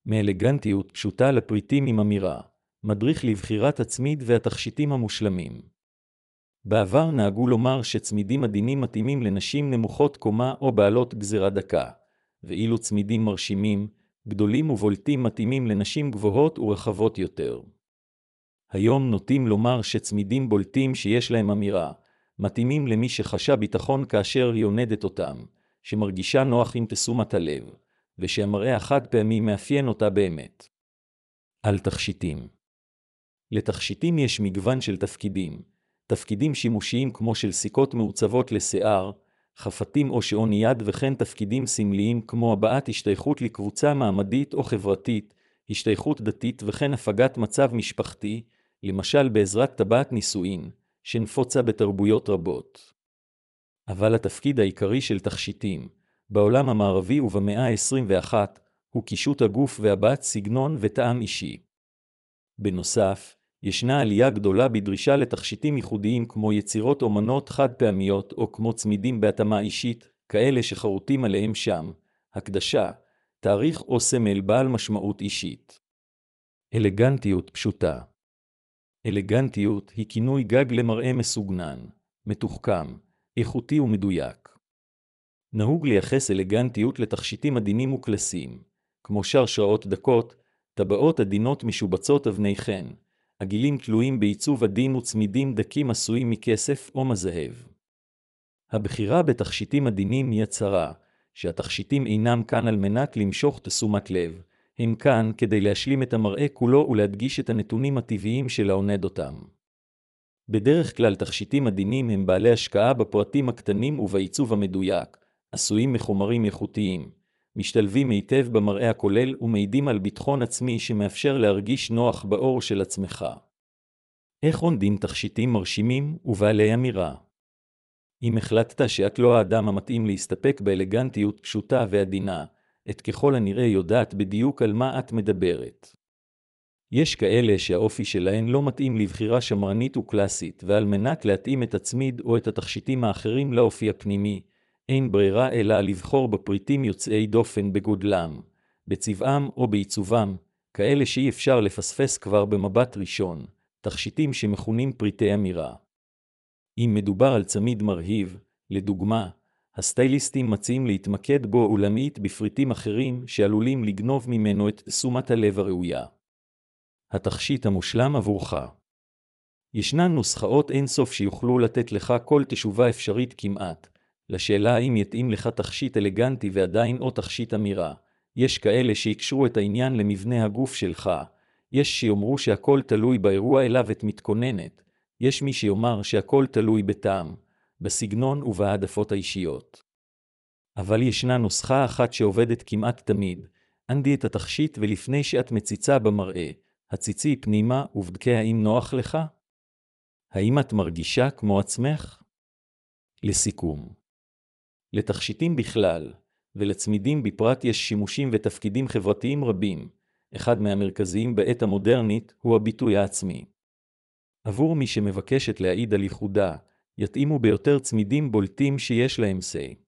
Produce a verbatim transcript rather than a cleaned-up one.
מאלגנטיות פשוטה לפריטים עם אמירה, מדריך לבחירת הצמיד והתכשיטים המושלמים. בעבר נהגו לומר שצמידים עדינים מתאימים לנשים נמוכות קומה או בעלות גזרה דקה, ואילו צמידים מרשימים, גדולים ובולטים מתאימים לנשים גבוהות ורחבות יותר. היום נוטים לומר שצמידים בולטים שיש להם אמירה, מתאימים למי שחשה ביטחון כאשר היא עונדת אותם, שמרגישה נוח עם תשומת הלב, ושהמראה החד פעמי מאפיין אותה באמת. על תכשיטים. לתכשיטים יש מגוון של תפקידים, תפקידים שימושיים כמו של סיכות מעוצבות לשיער, חפתים או שעון יד, וכן תפקידים סמליים כמו הבעת השתייכות לקבוצה מעמדית או חברתית, השתייכות דתית, וכן הפגת מצב משפחתי, למשל בעזרת טבעת נישואין, שנפוצה בתרבויות רבות. אבל התפקיד העיקרי של תכשיטים, בעולם המערבי ובמאה ה-עשרים ואחת, הוא קישוט הגוף והבעת סגנון וטעם אישי. בנוסף, ישנה עלייה גדולה בדרישה לתכשיטים ייחודיים כמו יצירות אומנות חד פעמיות או כמו צמידים בהתאמה אישית, כאלה שחרוטים עליהם שם, הקדשה, תאריך או סמל בעל משמעות אישית. אלגנטיות פשוטה. אלגנטיות היא כינוי גג למראה מסוגנן, מתוחכם, איכותי ומדויק. נהוג לייחס אלגנטיות לתכשיטים עדינים וקלסיים, כמו שרשראות דקות, טבעות עדינות משובצות אבני חן, עגילים תלויים בעיצוב עדין וצמידים דקים עשויים מכסף או מזהב. הבחירה בתכשיטים עדינים היא הצהרה, שהתכשיטים אינם כאן על מנת למשוך תשומת לב, הם כאן כדי להשלים את המראה כולו ולהדגיש את הנתונים הטבעיים של העונד אותם. בדרך כלל תכשיטים עדינים הם בעלי השקעה בפרטים הקטנים ובעיצוב המדויק, עשויים מחומרים איכותיים, משתלבים היטב במראה הכולל ומעידים על ביטחון עצמי שמאפשר להרגיש נוח באור של עצמך. איך עונדים תכשיטים מרשימים ובעלי אמירה? אם החלטת שאת לא האדם המתאים להסתפק באלגנטיות פשוטה ועדינה, את ככל הנראה יודעת בדיוק על מה את מדברת. יש כאלה שהאופי שלהן לא מתאים לבחירה שמרנית וקלאסית, ועל מנת להתאים את הצמיד או את התכשיטים האחרים לאופי הפנימי, אין ברירה אלא לבחור בפריטים יוצאי דופן בגודלם, בצבעם או בעיצובם, כאלה שאי אפשר לפספס כבר במבט ראשון, תכשיטים שמכונים פריטי אמירה. אם מדובר על צמיד מרהיב, לדוגמה, הסטייליסטים מציעים להתמקד בו ולהמעיט בפריטים אחרים שעלולים לגנוב ממנו את תשומת הלב הראויה. התכשיט המושלם עבורך. ישנן נוסחאות אינסוף שיוכלו לתת לך כל תשובה אפשרית כמעט, לשאלה האם יתאים לך תכשיט אלגנטי ועדיין או תכשיט אמירה. יש כאלה שיקשרו את העניין למבנה הגוף שלך, יש שיאמרו שהכל תלוי באירוע אליו את מתכוננת, יש מי שיאמר שהכל תלוי בטעם, בסגנון ובהעדפות האישיות. אבל ישנה נוסחה אחת שעובדת כמעט תמיד, ענדי את התכשיט ולפני שאת מציצה במראה, הציצי פנימה ובדקי האם נוח לך? האם את מרגישה כמו עצמך? לסיכום. לתכשיטים בכלל, ולצמידים בפרט יש שימושים ותפקידים חברתיים רבים, אחד מהמרכזיים בעת המודרנית הוא הביטוי העצמי. עבור מי שמבקשת להעיד על ייחודה, יתאימו ביותר צמידים בולטים שיש להם סי.